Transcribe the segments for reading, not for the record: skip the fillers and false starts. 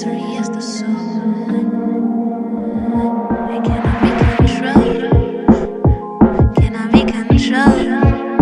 free as the soul. I cannot be controlled. Cannot be controlled.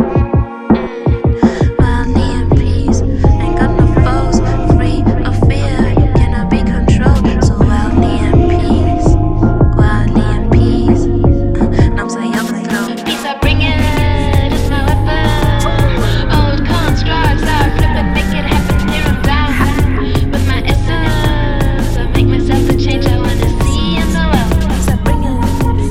Wildly in peace, ain't got no foes. Free of fear, cannot be controlled. So wildly in peace, wildly in peace. I'm saying overthrow. Peace I bring it, it's my weapon. Old constructs I flip it, make it happen here and now. With my essence, I make myself the change I wanna see in the world. Peace I bring it.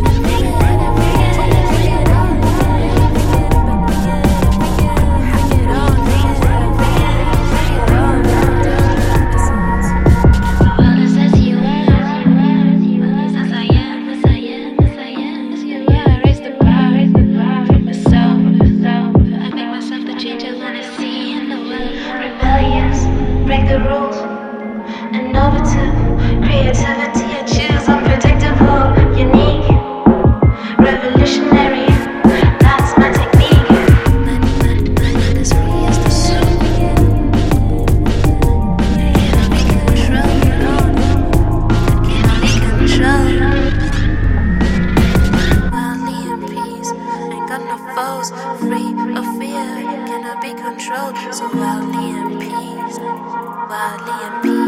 The world is as you are, as I am, as I am, as I am, as you are. Raise the bar for myself. I make myself the change I wanna see in the world. Rebellious, break the rules. Innovative, creativity I choose. Unpredictable, unique, revolutionary. That's my technique. Mind as free as the soul. Cannot be controlled. Cannot be controlled. Wildly in peace, ain't got no foes. Free of fear, cannot be controlled. So wildly in peace, wildly in peace.